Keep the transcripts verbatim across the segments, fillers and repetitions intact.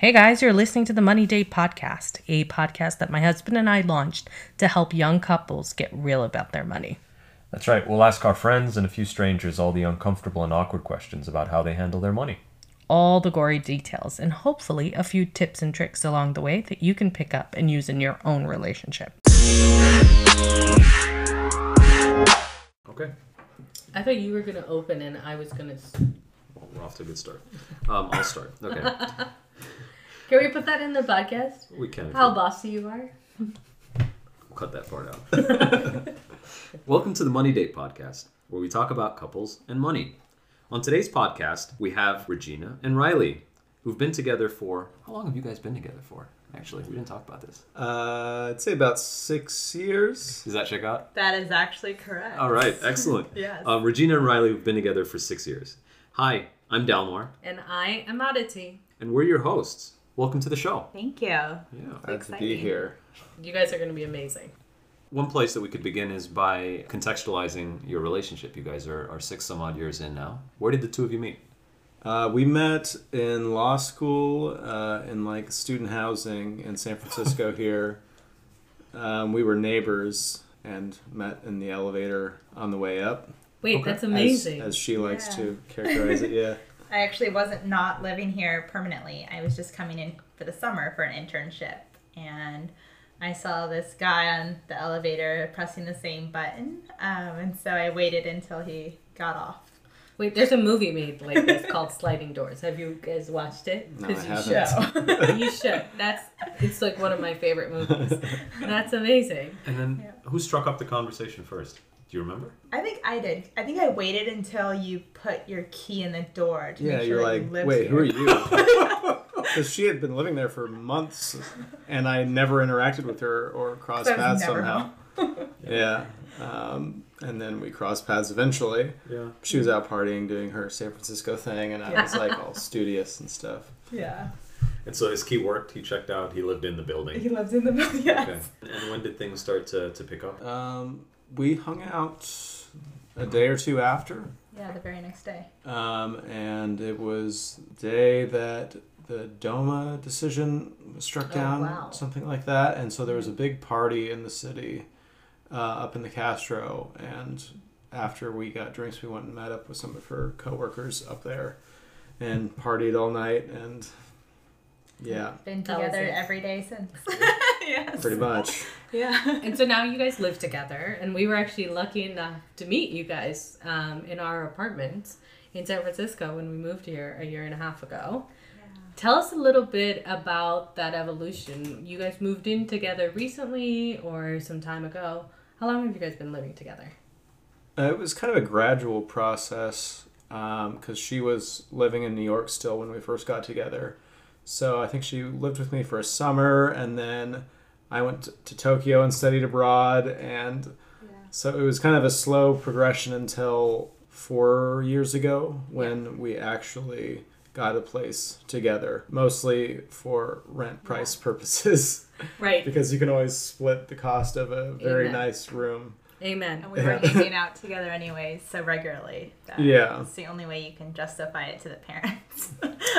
Hey guys, you're listening to the Money Date Podcast, a podcast that my husband and I launched to help young couples get real about their money. That's right. We'll ask our friends and a few strangers all the uncomfortable and awkward questions about how they handle their money. All the gory details, and hopefully a few tips and tricks along the way that you can pick up and use in your own relationship. Okay. I thought you were going to open and I was going to... Well, we're off to a good start. Um, I'll start. Okay. Can we put that in the podcast? We can. How bossy you are? We'll cut that part out. Welcome to the Money Date Podcast, where we talk about couples and money. On today's podcast, we have Regina and Riley, who've been together for... How long have you guys been together for? Actually, we didn't talk about this. Uh, I'd say about six years. Does that check out? That is actually correct. All right, excellent. Yes. Um, Regina and Riley have been together for six years. Hi, I'm Dalmar. And I am Aditi. And we're your hosts. Welcome to the show. Thank you. Yeah. Glad to be here. You guys are going to be amazing. One place that we could begin is by contextualizing your relationship. You guys are, are six some odd years in now. Where did the two of you meet? Uh, we met in law school, uh, in like student housing in San Francisco here. Um, we were neighbors and met in the elevator on the way up. Wait, Okay. that's amazing. As, as she likes Yeah. to characterize it, yeah. I actually wasn't not living here permanently. I was just coming in for the summer for an internship. And I saw this guy on the elevator pressing the same button. Um, and so I waited until he got off. Wait, there's a movie made like this called Sliding Doors. Have you guys watched it? No, I you haven't. should. You should. That's it's like one of my favorite movies. That's amazing. And then Yeah. who struck up the conversation first? Do you remember? I think I did. I think I waited until you put your key in the door to Yeah, make sure you're that like, you lived wait, here. who are you? Because she had been living there for months, and I never interacted with her or crossed So I was paths never somehow. Yeah. Um, and then we crossed paths eventually. Yeah. She was out partying, doing her San Francisco thing, and I was like all studious and stuff. Yeah. And so his key worked. He checked out. He lived in the building. He lived in the building. Yes. Okay. And when did things start to, to pick up? Um, we hung out a day or two after, Yeah, the very next day. um, and it was the day that the DOMA decision was struck Oh, down, wow. something like that. And so there was a big party in the city uh, up in the Castro, and after we got drinks, we went and met up with some of her coworkers up there and partied all night, and yeah, Been That was together it. every day since. Yes. pretty much. Yeah. And so now you guys live together, and we were actually lucky enough to meet you guys um, in our apartment in San Francisco when we moved here a year and a half ago. Tell us a little bit about that evolution. You guys moved in together recently or some time ago. How long have you guys been living together? Uh, it was kind of a gradual process because she was living in New York still when we first got together. So I think she lived with me for a summer, and then I went to, to Tokyo and studied abroad. And Yeah. so it was kind of a slow progression until four years ago when we actually got a place together, mostly for rent price purposes, Right. because you can always split the cost of a very Amen. nice room. Amen. And we were hanging out together anyways, so regularly. That Yeah. It's the only way you can justify it to the parents.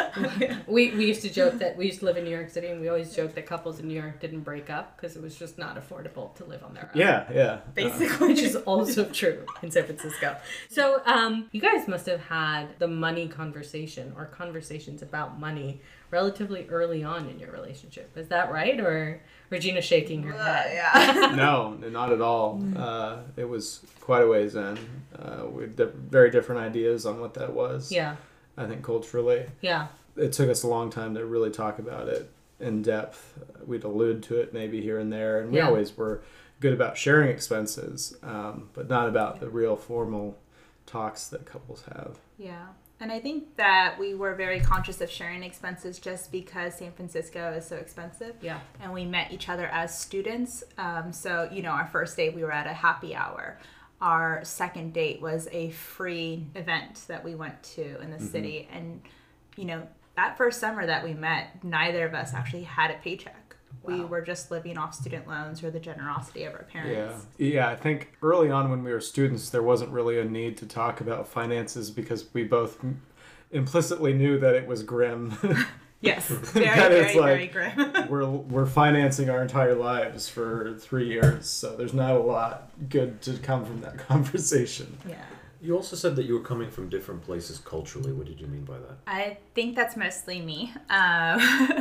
We, we used to joke that we used to live in New York City, and we always joked that couples in New York didn't break up because it was just not affordable to live on their own. Yeah, yeah. Basically. Which is also true in San Francisco. So, um, you guys must have had the money conversation or conversations about money relatively early on in your relationship. Is that right? Or Regina shaking her Uh, head? yeah. No, not at all. Uh, it was quite a ways in. Uh, we had di- very different ideas on what that was. Yeah. I think culturally. Yeah. It took us a long time to really talk about it in depth. We'd allude to it maybe here and there, and we Yeah. always were good about sharing expenses, um, but not about the real formal talks that couples have. Yeah. And I think that we were very conscious of sharing expenses just because San Francisco is so expensive. Yeah. And we met each other as students. Um, so, you know, our first date, we were at a happy hour. Our second date was a free event that we went to in the city. And, you know, that first summer that we met, neither of us actually had a paycheck. We Wow. were just living off student loans or the generosity of our Yeah. parents. Yeah, I think early on when we were students, there wasn't really a need to talk about finances because we both m- implicitly knew that it was grim. Yes, very, That very, is very like- grim. we're we're financing our entire lives for three years, so there's not a lot good to come from that conversation. Yeah. You also said that you were coming from different places culturally. What did you mean by that? I think that's mostly me. Um,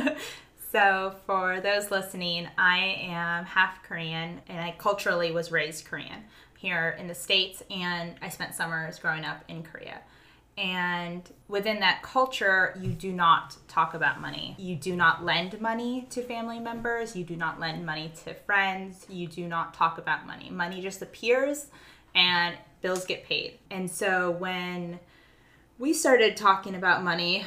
so for those listening, I am half Korean, and I culturally was raised Korean here in the States, and I spent summers growing up in Korea. And within that culture, you do not talk about money. You do not lend money to family members. You do not lend money to friends. You do not talk about money. Money just appears and bills get paid. And so when we started talking about money,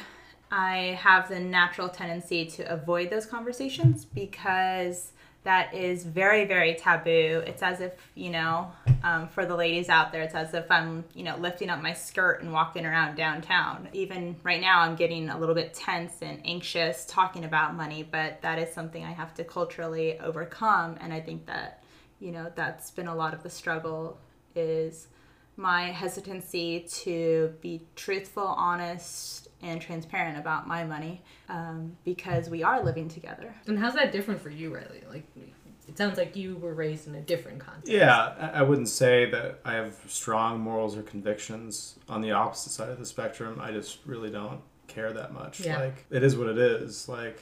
I have the natural tendency to avoid those conversations because that is very, very taboo. It's as if, you know, um, for the ladies out there, it's as if I'm, you know, lifting up my skirt and walking around downtown. Even right now, I'm getting a little bit tense and anxious talking about money, but that is something I have to culturally overcome. And I think that, you know, that's been a lot of the struggle, is my hesitancy to be truthful, honest, and transparent about my money, um, because we are living together. And how's that different for you, Riley? Like, it sounds like you were raised in a different context. Yeah, I I wouldn't say that I have strong morals or convictions on the opposite side of the spectrum. I just really don't care that much. Yeah. Like, it is what it is. Like,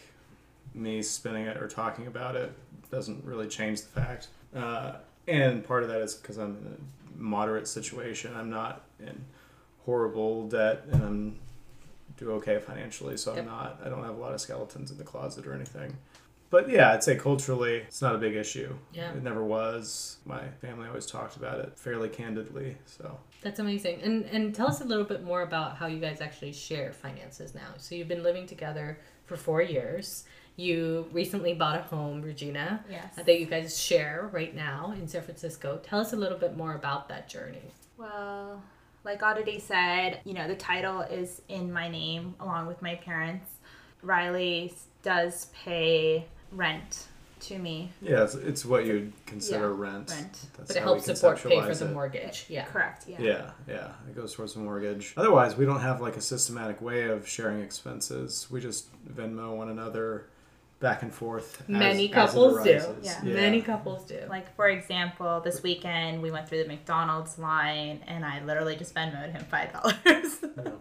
me spinning it or talking about it doesn't really change the fact. Uh, and part of that is because I'm in a moderate situation. I'm not in horrible debt, and I'm do okay financially, so Yep. I'm not, I don't have a lot of skeletons in the closet or anything. But yeah, I'd say culturally, it's not a big issue. Yeah. It never was. My family always talked about it fairly candidly, so. That's amazing. And and tell us a little bit more about how you guys actually share finances now. So you've been living together for four years. You recently bought a home, Regina, Yes. that you guys share right now in San Francisco. Tell us a little bit more about that journey. Well, like Aditi said, you know, the title is in my name along with my parents. Riley does pay rent to me. Yeah, it's, it's what you'd consider Yeah, rent. rent. That's But it how we helps support pay for conceptualize the it. mortgage. Yeah. Correct, yeah. Yeah, yeah, it goes towards the mortgage. Otherwise, we don't have like a systematic way of sharing expenses. We just Venmo one another back and forth. As, Many as it couples do. arises. Yeah. Many couples do. Like, for example, this weekend we went through the McDonald's line and I literally just Venmoed him five dollars.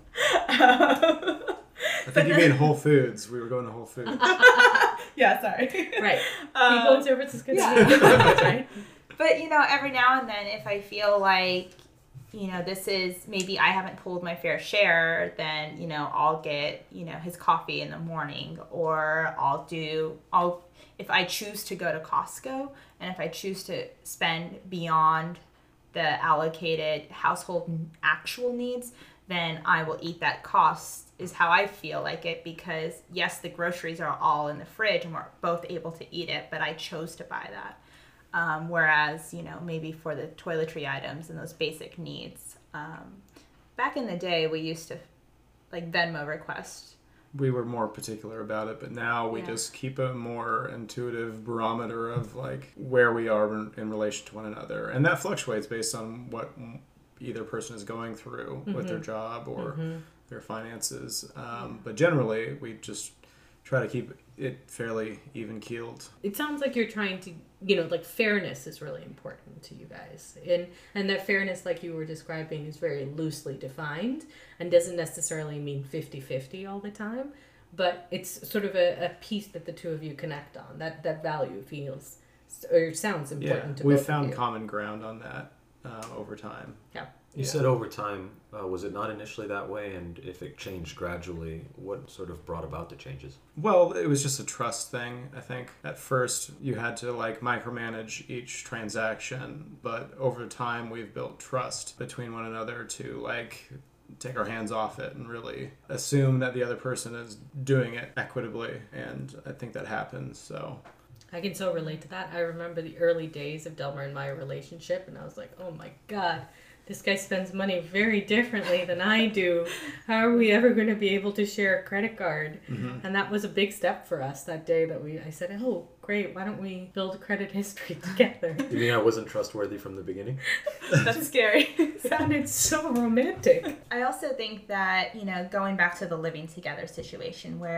I think you mean Whole Foods. We were going to Whole Foods. Yeah, sorry. Right. Um, People in San Francisco do yeah. that, right? But, you know, every now and then, if I feel like, you know, this is, maybe I haven't pulled my fair share, then, you know, I'll get, you know, his coffee in the morning, or I'll do, I'll, if I choose to go to Costco, and if I choose to spend beyond the allocated household actual needs, then I will eat that cost, is how I feel like it, because yes, the groceries are all in the fridge and we're both able to eat it, but I chose to buy that. Um, whereas, you know, maybe for the toiletry items and those basic needs, um, back in the day, we used to like Venmo request. We were more particular about it, but now we Yeah. just keep a more intuitive barometer of like where we are in, in relation to one another, and that fluctuates based on what either person is going through mm-hmm. with their job or mm-hmm. their finances. Um, but generally, we just try to keep it fairly even keeled. It sounds like you're trying to, you know, like fairness is really important to you guys. And and that fairness, like you were describing, is very loosely defined and doesn't necessarily mean fifty-fifty all the time. But it's sort of a, a piece that the two of you connect on. That, that value feels, or sounds important yeah, to we both found of you. common ground on that uh, over time. Yeah. You Yeah. said over time, uh, was it not initially that way? And if it changed gradually, what sort of brought about the changes? Well, it was just a trust thing, I think. At first, you had to like micromanage each transaction, but over time, we've built trust between one another to like take our hands off it and really assume that the other person is doing it equitably, and I think that happens, so... I can so relate to that. I remember the early days of Delmer and my relationship, and I was like, oh my God, this guy spends money very differently than I do. How are we ever going to be able to share a credit card? Mm-hmm. And that was a big step for us that day that we, I said, oh, great, why don't we build credit history together? You mean I wasn't trustworthy from the beginning? That's scary. It sounded so romantic. I also think that, you know, going back to the living together situation where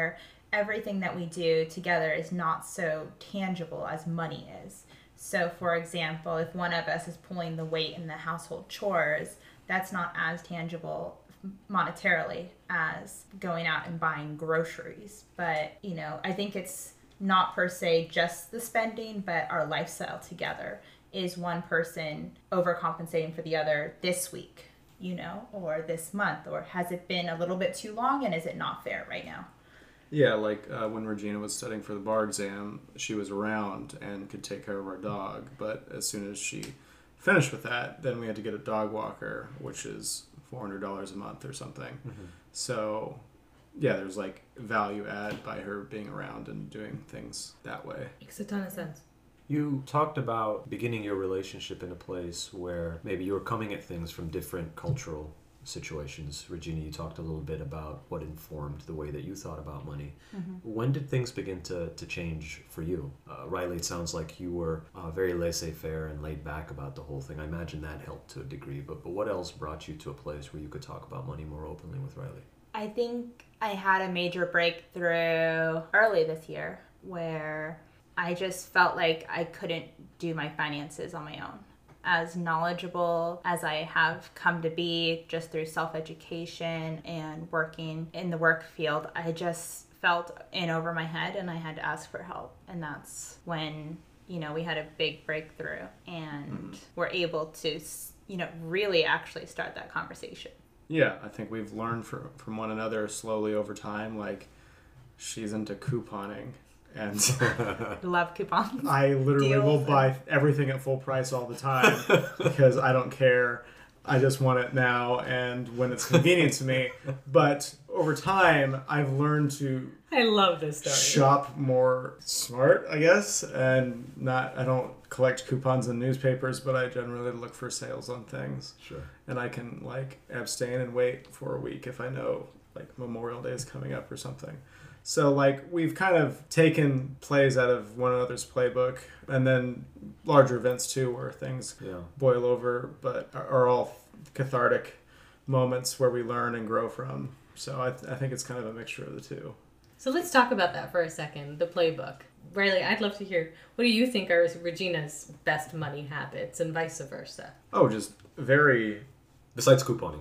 everything that we do together is not so tangible as money is. So, for example, if one of us is pulling the weight in the household chores, that's not as tangible monetarily as going out and buying groceries. But, you know, I think it's not per se just the spending, but our lifestyle together. Is one person overcompensating for the other this week, you know, or this month? Or has it been a little bit too long and is it not fair right now? Yeah, like uh, when Regina was studying for the bar exam, she was around and could take care of our dog. But as soon as she finished with that, then we had to get a dog walker, which is four hundred dollars a month or something. Mm-hmm. So, yeah, there's like value add by her being around and doing things that way. Makes a ton of sense. You talked about beginning your relationship in a place where maybe you were coming at things from different cultural situations. Regina, you talked a little bit about what informed the way that you thought about money. Mm-hmm. When did things begin to, to change for you? Uh, Riley, it sounds like you were uh, very laissez-faire and laid back about the whole thing. I imagine that helped to a degree, but, but what else brought you to a place where you could talk about money more openly with Riley? I think I had a major breakthrough early this year where I just felt like I couldn't do my finances on my own. As knowledgeable as I have come to be just through self-education and working in the work field, I just felt in over my head and I had to ask for help. And that's when, you know, we had a big breakthrough and mm. we're able to, you know, really actually start that conversation. Yeah, I think we've learned from, from one another slowly over time. Like, she's into couponing. And love coupons. I literally Deals will buy and... everything at full price all the time because I don't care. I just want it now and when it's convenient to me. But over time, I've learned to I love this story. Shop more smart, I guess, and not. I don't collect coupons in newspapers, but I generally look for sales on things. Sure. And I can like abstain and wait for a week if I know like Memorial Day is coming up or something. So, like, we've kind of taken plays out of one another's playbook, and then larger events, too, where things yeah. boil over, but are all cathartic moments where we learn and grow from. So I, th- I think it's kind of a mixture of the two. So let's talk about that for a second, the playbook. Riley, I'd love to hear, what do you think are Regina's best money habits and vice versa? Oh, just very... Besides couponing.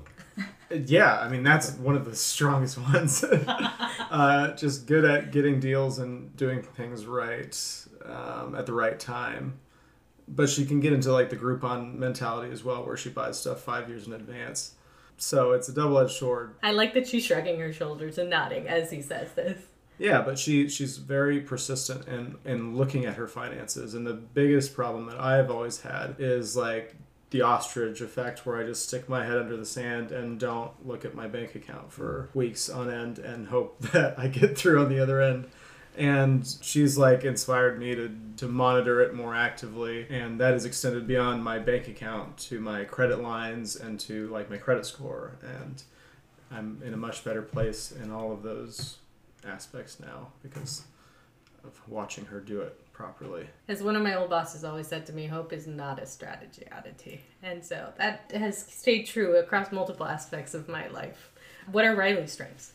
Yeah, I mean, that's one of the strongest ones. uh, just good at getting deals and doing things right um, at the right time. But she can get into like the Groupon mentality as well, where she buys stuff five years in advance. So it's a double-edged sword. I like that she's shrugging her shoulders and nodding as he says this. Yeah, but she she's very persistent in, in looking at her finances. And the biggest problem that I've always had is like the ostrich effect, where I just stick my head under the sand and don't look at my bank account for weeks on end and hope that I get through on the other end. And she's like inspired me to, to monitor it more actively, and that is extended beyond my bank account to my credit lines and to like my credit score. And I'm in a much better place in all of those aspects now because of watching her do it properly. As one of my old bosses always said to me, hope is not a strategy oddity. And so that has stayed true across multiple aspects of my life. What are Riley's strengths?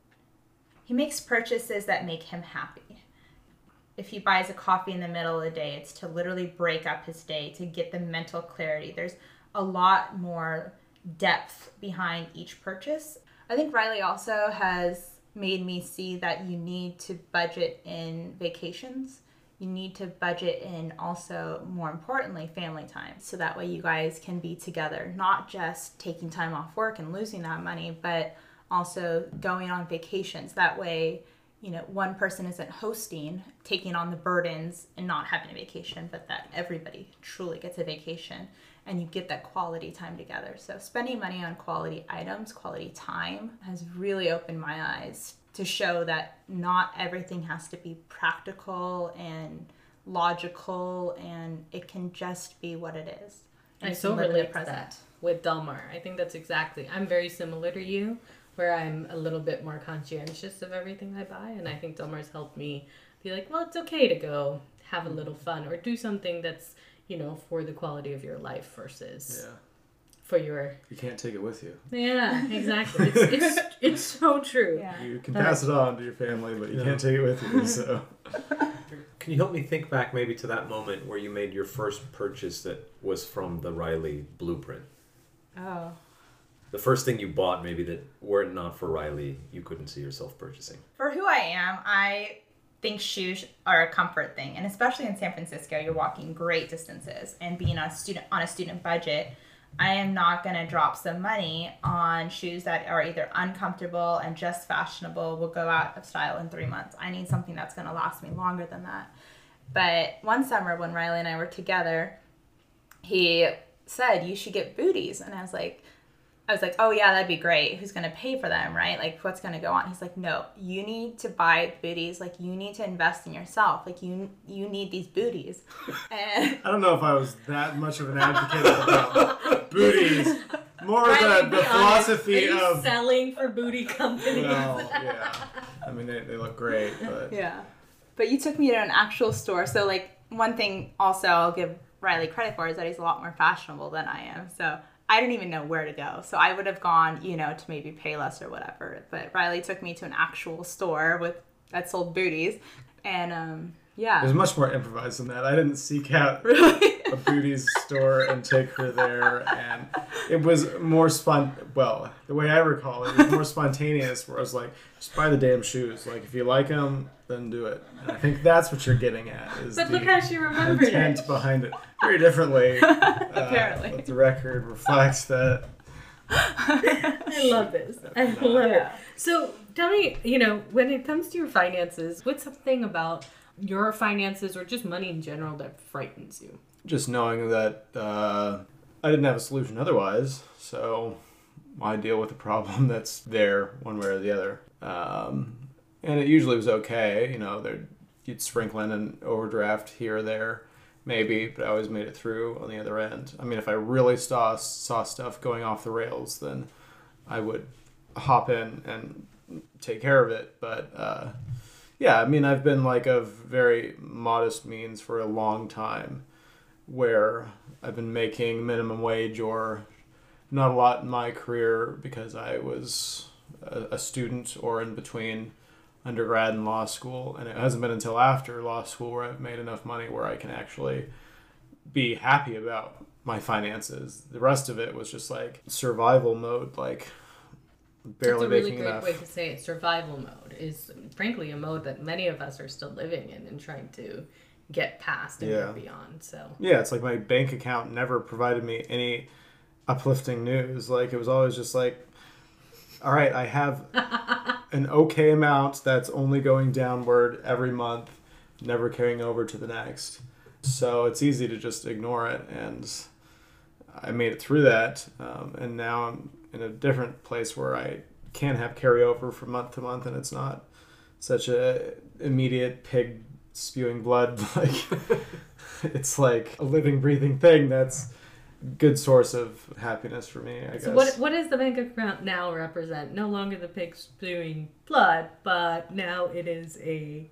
He makes purchases that make him happy. If he buys a coffee in the middle of the day, it's to literally break up his day, to get the mental clarity. There's a lot more depth behind each purchase. I think Riley also has made me see that you need to budget in vacations. You need to budget in also, more importantly, family time. So that way you guys can be together, not just taking time off work and losing that money, but also going on vacations. That way, you know, one person isn't hosting, taking on the burdens and not having a vacation, but that everybody truly gets a vacation and you get that quality time together. So spending money on quality items, quality time has really opened my eyes to show that not everything has to be practical and logical, and it can just be what it is. I so relate to that with Delmar. I think that's exactly, I'm very similar to you, where I'm a little bit more conscientious of everything I buy, and I think Delmar's helped me be like, well, it's okay to go have a little fun or do something that's, you know, for the quality of your life versus yeah. for your... You can't take it with you. Yeah, exactly. It's, it's, it's so true. Yeah. You can pass it on to your family, but you Yeah. can't take it with you. So, Can you help me think back maybe to that moment where you made your first purchase that was from the Riley blueprint? Oh. The first thing you bought maybe that were it not for Riley, you couldn't see yourself purchasing. For who I am, I think shoes are a comfort thing, and especially in San Francisco, you're walking great distances, and being on a student on a student budget, I am not going to drop some money on shoes that are either uncomfortable and just fashionable, will go out of style in three months. I need something that's going to last me longer than that. But one summer when Riley and I were together, he said, you should get booties. And I was like, I was like, oh yeah, that'd be great. Who's going to pay for them, right? Like, what's going to go on? He's like, no, you need to buy booties. Like, you need to invest in yourself. Like, you you need these booties. And I don't know if I was that much of an advocate about booties. More Riley, the, be the honest. philosophy Are you of... selling for booty companies? Well, yeah. I mean, they, they look great, but... yeah. But you took me to an actual store. So, like, one thing also I'll give Riley credit for is that he's a lot more fashionable than I am. So I didn't even know where to go. So I would have gone, you know, to maybe Payless or whatever. But Riley took me to an actual store with that sold booties. And, um, yeah. It was much more improvised than that. I didn't seek out Really? a booties store and take her there, and it was more spon. Well, the way I recall it, it was more spontaneous. Where I was like, just buy the damn shoes. Like, if you like them, then do it. And I think that's what you're getting at. Is But the look how she remembered intent it. behind it very differently. Apparently. uh, but the record reflects that. I love this. I love it. Yeah. So tell me, you know, when it comes to your finances, what's something about your finances or just money in general that frightens you? Just knowing that uh, I didn't have a solution otherwise, so I deal with a problem that's there one way or the other. Um, and it usually was okay, you know, there'd, you'd sprinkle in an overdraft here or there, maybe, but I always made it through on the other end. I mean, if I really saw, saw stuff going off the rails, then I would hop in and take care of it, but... Uh, yeah, I mean, I've been like of very modest means for a long time, where I've been making minimum wage or not a lot in my career because I was a, a student or in between undergrad and law school. And it hasn't been until after law school where I've made enough money where I can actually be happy about my finances. The rest of it was just like survival mode, like barely That's a really making great enough. way to say it. Survival mode is, frankly, a mode that many of us are still living in and trying to get past and Yeah. go beyond. So Yeah, it's like my bank account never provided me any uplifting news. Like, it was always just like, all right, I have an okay amount that's only going downward every month, never carrying over to the next. So it's easy to just ignore it. And I made it through that. Um, and now I'm in a different place where I can have carryover from month to month, and it's not such a immediate pig spewing blood. Like, it's like a living, breathing thing that's good source of happiness for me, I guess. So what what does the bank account now represent? No longer the pig spewing blood, but now it is a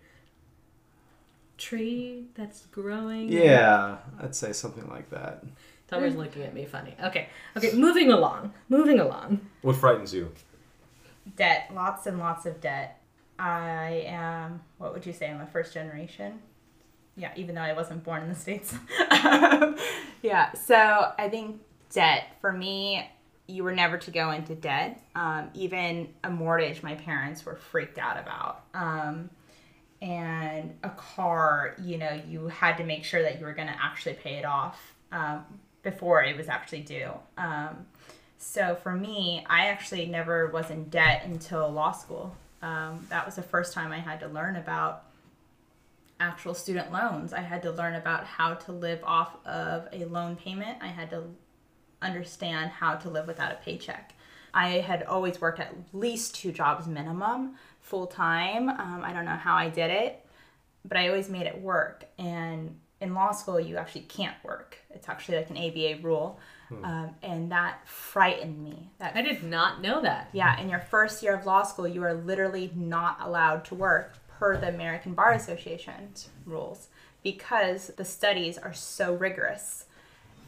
tree that's growing. Yeah, I'd say something like that. Tommy's looking at me funny. Okay, okay, moving along, moving along. What frightens you? Debt. Lots and lots of debt. I am, what would you say, I'm a first generation? Yeah, even though I wasn't born in the States. Um, yeah, so I think debt, for me, you were never to go into debt. Um, even a mortgage, my parents were freaked out about. Um, and a car, you know, you had to make sure that you were going to actually pay it off um, before it was actually due. Um, so for me, I actually never was in debt until law school. Um, that was the first time I had to learn about actual student loans. I had to learn about how to live off of a loan payment. I had to understand how to live without a paycheck. I had always worked at least two jobs minimum, full time. Um, I don't know how I did it, but I always made it work. And in law school, you actually can't work. It's actually like an A B A rule. Hmm. Um, and that frightened me. That I did not know that. Yeah, in your first year of law school, you are literally not allowed to work per the American Bar Association's rules because the studies are so rigorous.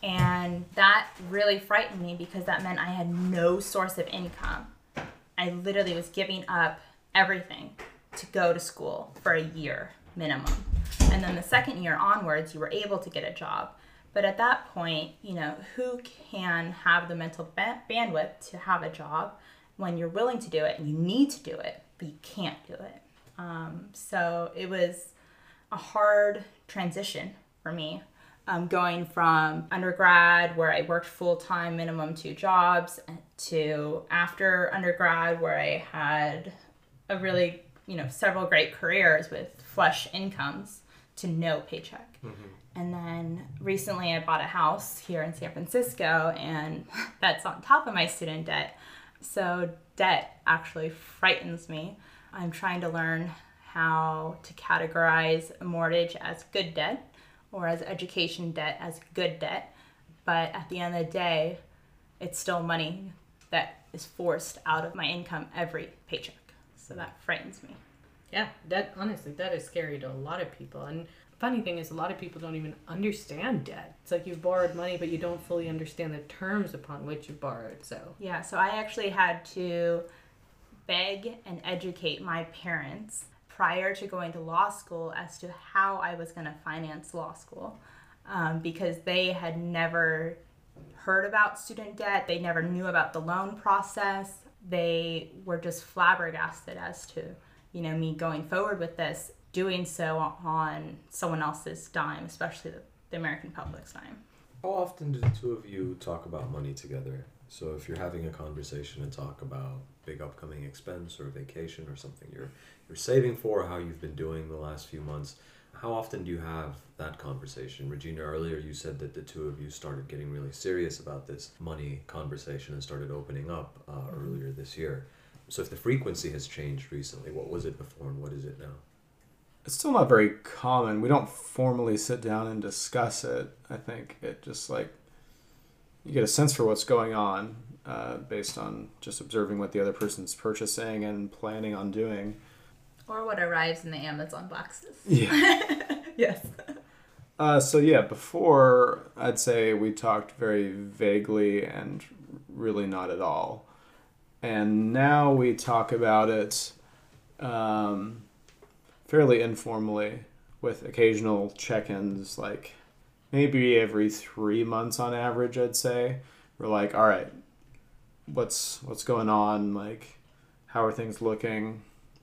And that really frightened me because that meant I had no source of income. I literally was giving up everything to go to school for a year minimum. And then the second year onwards, you were able to get a job. But at that point, you know, who can have the mental ba- bandwidth to have a job when you're willing to do it and you need to do it, but you can't do it? Um, so it was a hard transition for me. Um, going from undergrad, where I worked full-time, minimum two jobs, to after undergrad, where I had a really, you know, several great careers with flush incomes, to no paycheck. Mm-hmm. And then recently I bought a house here in San Francisco, and that's on top of my student debt. So debt actually frightens me. I'm trying to learn how to categorize a mortgage as good debt, or as education debt as good debt. But at the end of the day, it's still money that is forced out of my income every paycheck. So that frightens me. Yeah, that honestly, that is scary to a lot of people. And funny thing is, a lot of people don't even understand debt. It's like you've borrowed money, but you don't fully understand the terms upon which you borrowed. So yeah, so I actually had to beg and educate my parents prior to going to law school as to how I was going to finance law school, um, because they had never heard about student debt. They never knew about the loan process. They were just flabbergasted as to, you know, me going forward with this, doing so on someone else's dime, especially the, the American public's dime. How often do the two of you talk about money together? So if you're having a conversation and talk about big upcoming expense or vacation or something you're you're saving for, how you've been doing the last few months, how often do you have that conversation? Regina, earlier you said that the two of you started getting really serious about this money conversation and started opening up uh, earlier this year. So if the frequency has changed recently, what was it before and what is it now? It's still not very common. We don't formally sit down and discuss it. I think it just like, you get a sense for what's going on uh, based on just observing what the other person's purchasing and planning on doing. Or what arrives in the Amazon boxes. Yeah. Yes. Uh, so yeah, before I'd say we talked very vaguely and really not at all. And now we talk about it um, fairly informally with occasional check-ins, like maybe every three months on average, I'd say. We're like, all right, what's what's going on? Like, how are things looking?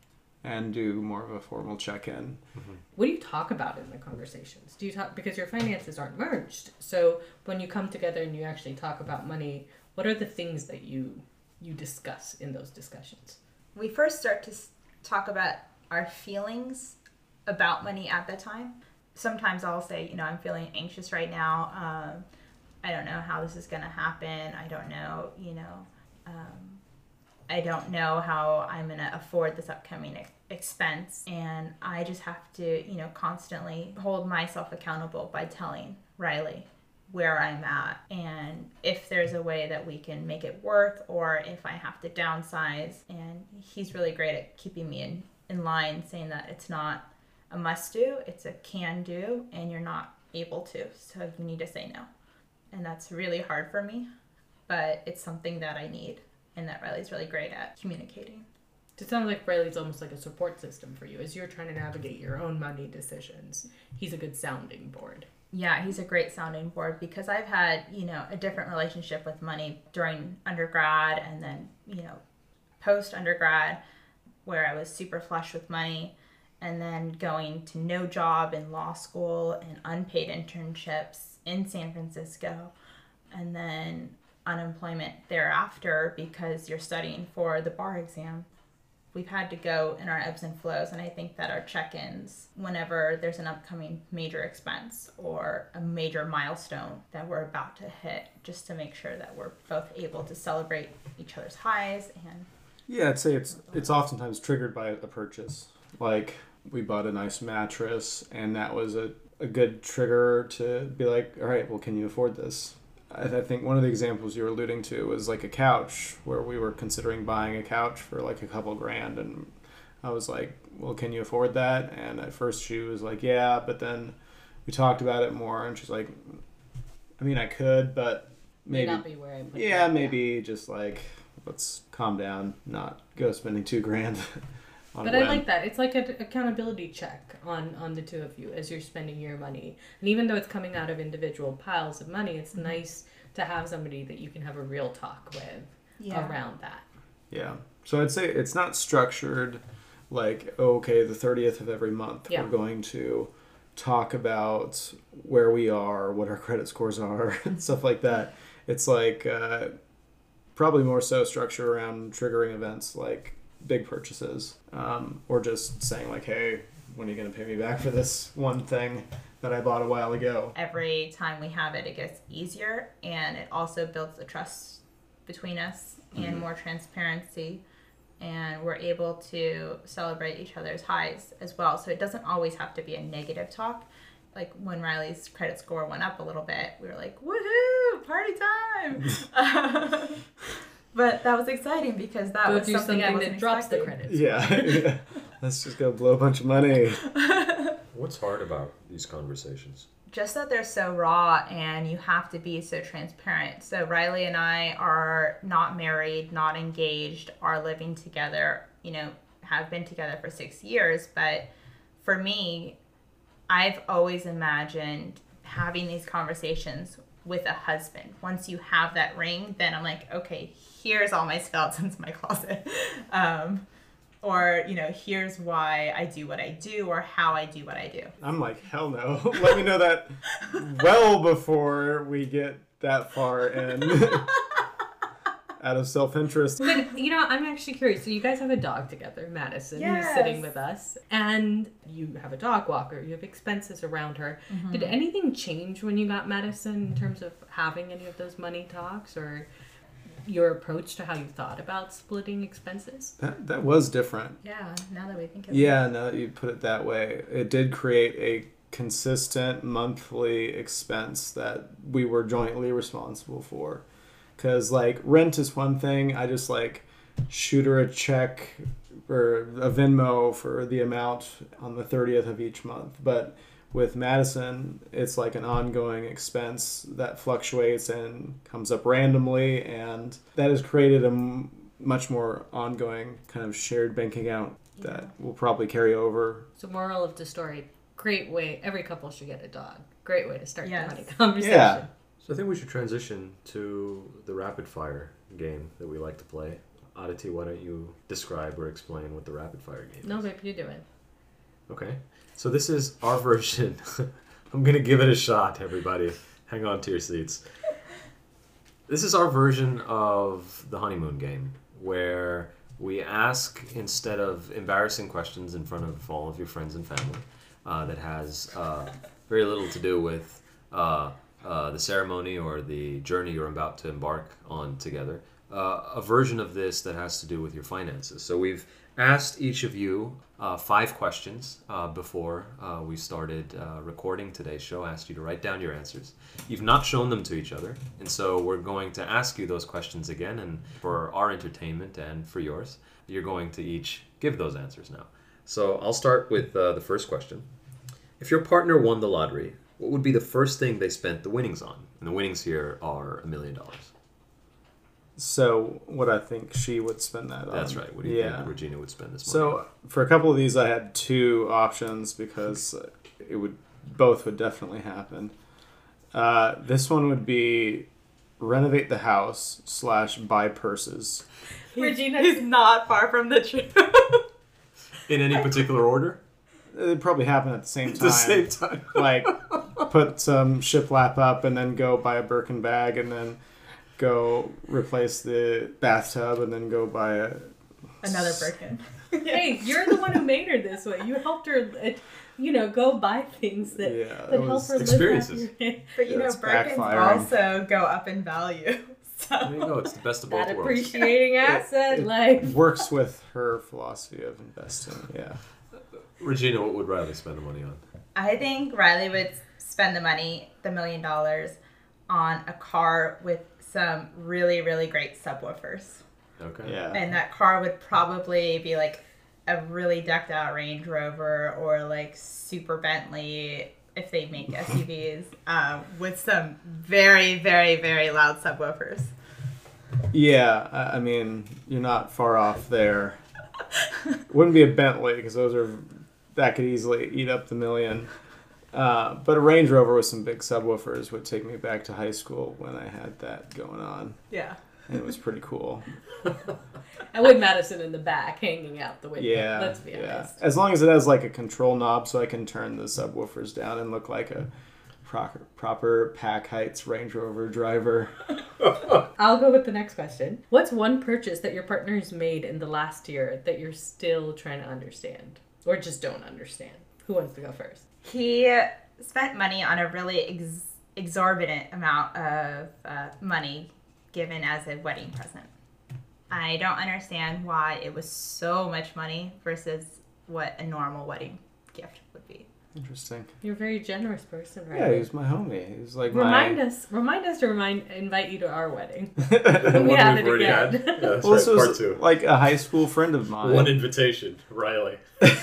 And do more of a formal check-in. Mm-hmm. What do you talk about in the conversations? Do you talk, because your finances aren't merged, so when you come together and you actually talk about money, what are the things that you you discuss in those discussions? We first start to talk about our feelings about money at the time. Sometimes I'll say, you know, I'm feeling anxious right now. Um, I don't know how this is going to happen. I don't know, you know, um, I don't know how I'm going to afford this upcoming ex- expense. And I just have to, you know, constantly hold myself accountable by telling Riley where I'm at and if there's a way that we can make it work or if I have to downsize. And he's really great at keeping me in, in line, saying that it's not a must do, it's a can do, and you're not able to, so you need to say no. And that's really hard for me, but it's something that I need. And that Riley's really great at communicating. It sounds like Riley's almost like a support system for you. As you're trying to navigate your own money decisions, he's a good sounding board. Yeah, he's a great sounding board because I've had, you know, a different relationship with money during undergrad and then, you know, post-undergrad where I was super flush with money and then going to no job in law school and unpaid internships in San Francisco and then unemployment thereafter because you're studying for the bar exam. We've had to go in our ebbs and flows, and I think that our check-ins, whenever there's an upcoming major expense or a major milestone that we're about to hit, just to make sure that we're both able to celebrate each other's highs. And yeah, I'd say it's it's oftentimes triggered by a purchase. Like, we bought a nice mattress, and that was a, a good trigger to be like, all right, well, can you afford this? I think one of the examples you were alluding to was like a couch where we were considering buying a couch for like a couple grand. And I was like, well, can you afford that? And at first she was like, yeah, but then we talked about it more and she's like, I mean, I could, but May maybe. not be where I put Yeah, it. maybe just like, let's calm down, not go spending two grand on But a I whim. like that. It's like an accountability check on, on the two of you as you're spending your money. And even though it's coming out of individual piles of money, it's Mm-hmm. nice to have somebody that you can have a real talk with Yeah. around that. Yeah. So I'd say it's not structured like, oh, okay, the thirtieth of every month, Yeah. we're going to talk about where we are, what our credit scores are, and stuff like that. It's like uh, probably more so structured around triggering events like big purchases, um, or just saying like, hey, when are you going to pay me back for this one thing that I bought a while ago? Every time we have it, it gets easier, and it also builds the trust between us and more transparency, and we're able to celebrate each other's highs as well. So it doesn't always have to be a negative talk. Like when Riley's credit score went up a little bit, we were like, woohoo, party time. But that was exciting because that Go was do something, something I wasn't that drops the expecting. credits. Yeah. yeah. Let's just go blow a bunch of money. What's hard about these conversations? Just that they're so raw and you have to be so transparent. So Riley and I are not married, not engaged, are living together, you know, have been together for six years. But for me, I've always imagined having these conversations with a husband. Once you have that ring, then I'm like, okay, here's all my skeletons in my closet. Um, or, you know, here's why I do what I do or how I do what I do. I'm like, hell no. Let me know that well before we get that far in. Out of self-interest. But, you know, I'm actually curious. So you guys have a dog together, Madison, who's Yes. sitting with us. And you have a dog walker. You have expenses around her. Mm-hmm. Did anything change when you got Madison in terms of having any of those money talks or your approach to how you thought about splitting expenses? That, that was different. Yeah, now that we think of Yeah, now that you put it that way, it did create a consistent monthly expense that we were jointly responsible for. Because, like, rent is one thing. I just, like, shoot her a check or a Venmo for the amount on the thirtieth of each month. But with Madison, it's like an ongoing expense that fluctuates and comes up randomly. And that has created a m- much more ongoing kind of shared bank account that will probably carry over. So moral of the story, great way. Every couple should get a dog. Great way to start Yes. the money conversation. Yeah. So I think we should transition to the rapid fire game that we like to play. Aditi, why don't you describe or explain what the rapid fire game No, is? babe, you do it. Okay. So this is our version. I'm going to give it a shot, everybody. Hang on to your seats. This is our version of the honeymoon game, where we ask, instead of embarrassing questions in front of all of your friends and family, uh, that has uh, very little to do with uh, uh, the ceremony or the journey you're about to embark on together, uh, a version of this that has to do with your finances. So we've asked each of you uh, five questions uh, before uh, we started uh, recording today's show. Asked you to write down your answers. You've not shown them to each other, and so we're going to ask you those questions again, and for our entertainment and for yours, you're going to each give those answers now. So I'll start with uh, the first question. If your partner won the lottery, what would be the first thing they spent the winnings on? And the winnings here are a million dollars. So what I think she would spend that on. That's right. What do you yeah. think Regina would spend this money So for a couple of these, I had two options because it would both would definitely happen. Uh, this one would be renovate the house slash buy purses. Regina is not far from the truth. on? In any particular order? It'd probably happen at the same At time. the same time. Like put some shiplap up and then go buy a Birkin bag and then go replace the bathtub and then go buy a Another Birkin. Hey, you're the one who made her this way. You helped her, uh, you know, go buy things that, Yeah, that that help was her live experiences. happier. But you Yeah, know, it's Birkins backfiring. also go up in value. So There you go. It's the best of both That worlds. appreciating asset it life. works with her philosophy of investing. Yeah. Regina, what would Riley spend the money on? I think Riley would spend the money, the million dollars, on a car with some really, really great subwoofers. Okay. Yeah. And that car would probably be like a really decked out Range Rover or like super Bentley, if they make S U Vs um, with some very, very, very loud subwoofers. Yeah, I I mean, you're not far off there. Wouldn't be a Bentley because those are that could easily eat up the million. Uh, but a Range Rover with some big subwoofers would take me back to high school when I had that going on. Yeah. And it was pretty cool. And with Madison in the back hanging out the window. Yeah, Let's be yeah. honest. As long as it has like a control knob so I can turn the subwoofers down and look like a proper, proper Pack Heights Range Rover driver. I'll go with the next question. What's one purchase that your partner's made in the last year that you're still trying to understand? Or just don't understand? Who wants to go first? He spent money on a really ex- exorbitant amount of uh, money given as a wedding present. I don't understand why it was so much money versus what a normal wedding gift would be. Interesting. You're a very generous person, right? Yeah, he was my homie. He was like Remind my... us, remind us to remind, invite you to our wedding. The We one have we've it already again. had. Yeah, that's Well, right. this was Part two. like a high school friend of mine. One invitation, Riley.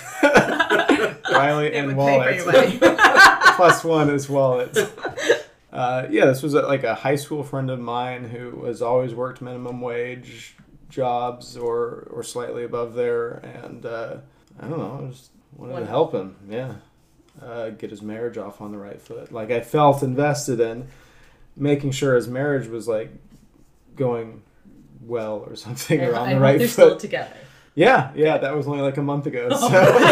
Riley It and would Wallet. pay for your wedding. Plus one is Wallet. Uh, yeah, this was a, like a high school friend of mine who has always worked minimum wage jobs or, or slightly above there. And uh, I don't know, I just wanted to Wonderful. help him. Yeah. Uh, get his marriage off on the right foot. Like I felt invested in making sure his marriage was like going well or something or on I the hope right they're foot. still together. Yeah, yeah, that was only like a month ago. So.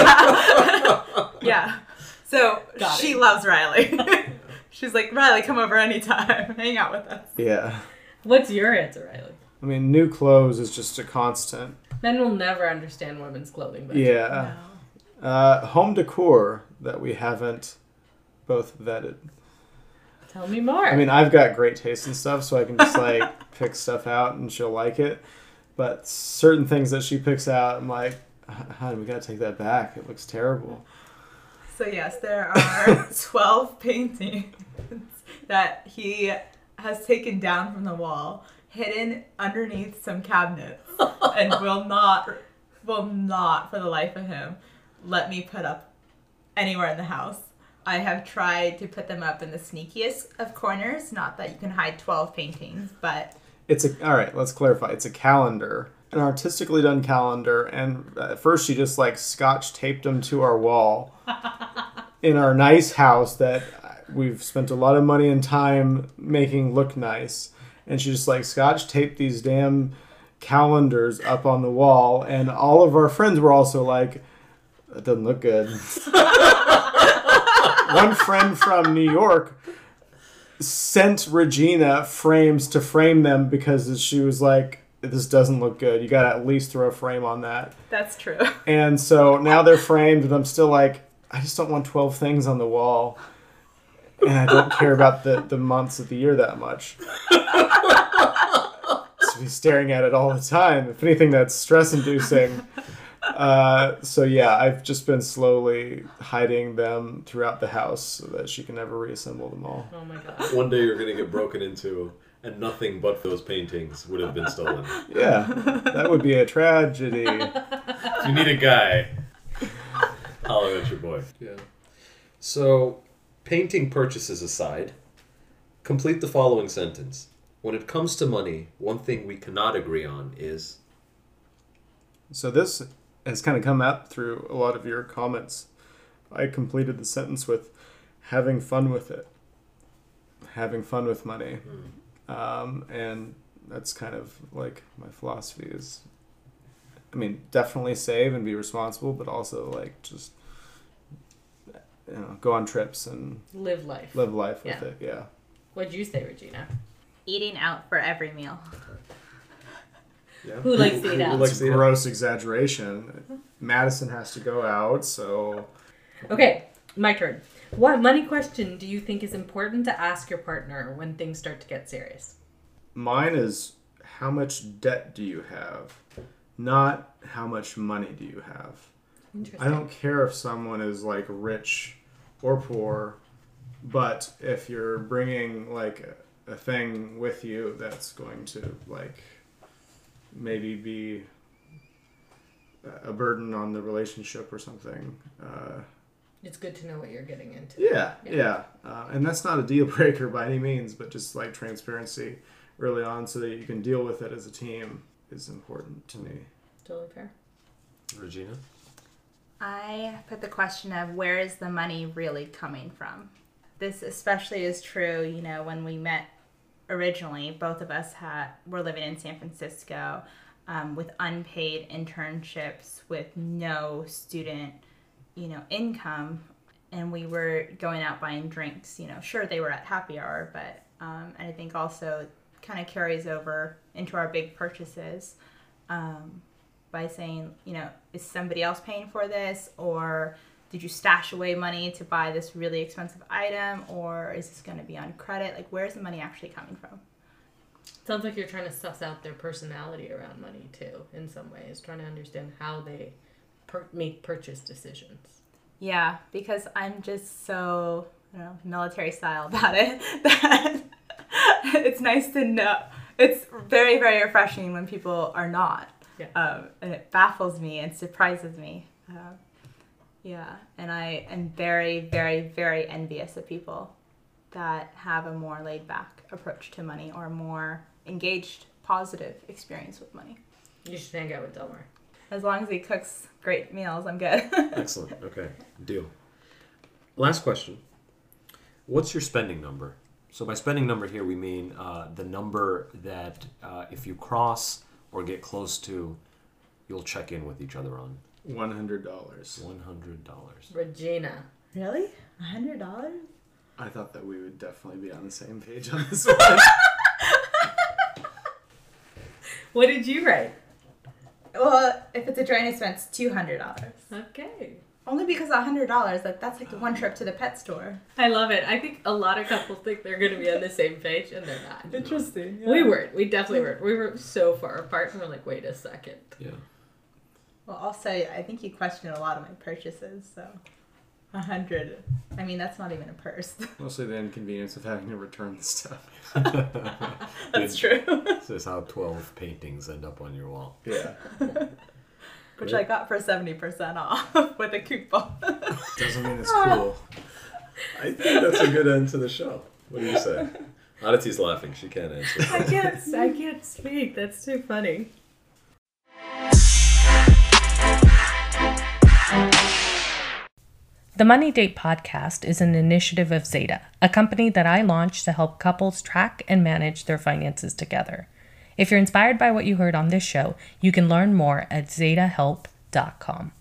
Yeah. So Got she it. loves Riley. She's like, Riley, come over anytime. Hang out with us. Yeah. What's your answer, Riley? I mean, new clothes is just a constant. Men will never understand women's clothing budget. Yeah. Uh, home decor that we haven't both vetted. Tell me more. I mean, I've got great taste in stuff, so I can just like pick stuff out and she'll like it. But certain things that she picks out, I'm like, honey, we gotta take that back. It looks terrible. So yes, there are twelve paintings that he has taken down from the wall, hidden underneath some cabinets, and will not, will not, for the life of him, let me put up anywhere in the house. I have tried to put them up in the sneakiest of corners. Not that you can hide twelve paintings, but It's a all right. Let's clarify. It's a calendar, an artistically done calendar. And at first, she just like scotch taped them to our wall in our nice house that we've spent a lot of money and time making look nice. And she just like scotch taped these damn calendars up on the wall, and all of our friends were also like, "That doesn't look good." One friend from New York sent Regina frames to frame them because she was like, this doesn't look good. You got to at least throw a frame on that. that's true. And so now they're framed, and I'm still like, I just don't want twelve things on the wall. And I don't care about the, the months of the year that much. So be staring at it all the time. If anything, that's stress-inducing. Uh, so yeah, I've just been slowly hiding them throughout the house so that she can never reassemble them all. Oh my god. One day you're going to get broken into, and nothing but those paintings would have been stolen. Yeah, that would be a tragedy. If you need a guy, holler at your boy. Yeah. So, painting purchases aside, complete the following sentence. When it comes to money, one thing we cannot agree on is... So this has kind of come out through a lot of your comments. I completed the sentence with having fun with it. Having fun with money. Um, and that's kind of like my philosophy is, I mean, definitely save and be responsible, but also like just, you know, go on trips and Live life. live life with Yeah. it. Yeah. What'd you say, Regina? Eating out for every meal. Yeah. Who likes to eat out? Who likes to eat out? Gross exaggeration. Madison has to go out, so Okay, my turn. What money question do you think is important to ask your partner when things start to get serious? mine is how much debt do you have? Not how much money do you have? Interesting. I don't care if someone is like rich or poor, but if you're bringing like a, a thing with you that's going to like maybe be a burden on the relationship or something, uh, It's good to know what you're getting into. Yeah, Yeah. yeah. Uh, and that's not a deal breaker by any means, but just like transparency early on so that you can deal with it as a team is important to me. Totally fair. Regina? I put the question of where is the money really coming from? This especially is true, you know, when we met originally, both of us had were living in San Francisco um, with unpaid internships, with no student, you know, income, and we were going out buying drinks. You know, sure they were at happy hour, but um, and I think also kind of carries over into our big purchases. Um, by saying, you know, is somebody else paying for this, or did you stash away money to buy this really expensive item, or is this going to be on credit? Like, where's the money actually coming from? Sounds like you're trying to suss out their personality around money too, in some ways, trying to understand how they per- make purchase decisions. Yeah, because I'm just so, I don't know, military style about it that it's nice to know. It's very, very refreshing when people are not. Yeah. Um, and it baffles me and surprises me. Uh, yeah, and I am very, very, very envious of people that have a more laid-back approach to money or a more engaged, positive experience with money. You should hang out with Delmar. As long as he cooks great meals, I'm good. Excellent. Okay. Deal. Last question. What's your spending number? So by spending number here, we mean uh, the number that uh, if you cross or get close to, you'll check in with each other on. one hundred dollars. one hundred dollars. Regina. Really? one hundred dollars? I thought that we would definitely be on the same page on this one. What did you write? Well, if it's a joint expense, two hundred dollars. Okay. Only because one hundred dollars, like, that's like the one trip to the pet store. I love it. I think a lot of couples think they're going to be on the same page, and they're not. Interesting. We weren't. We definitely weren't. We were so far apart, and we're like, wait a second. Yeah. Well, also, I think you question a lot of my purchases, so one hundred. I mean, that's not even a purse. Mostly the inconvenience of having to return the stuff. That's true. This is how twelve paintings end up on your wall. Yeah. Which I got for seventy percent off with a coupon. Doesn't mean it's cool. I think that's a good end to the show. What do you say? Aditi's laughing. She can't answer. I can't, I can't speak. That's too funny. The Money Date podcast is an initiative of Zeta, a company that I launched to help couples track and manage their finances together. If you're inspired by what you heard on this show, you can learn more at zeta help dot com.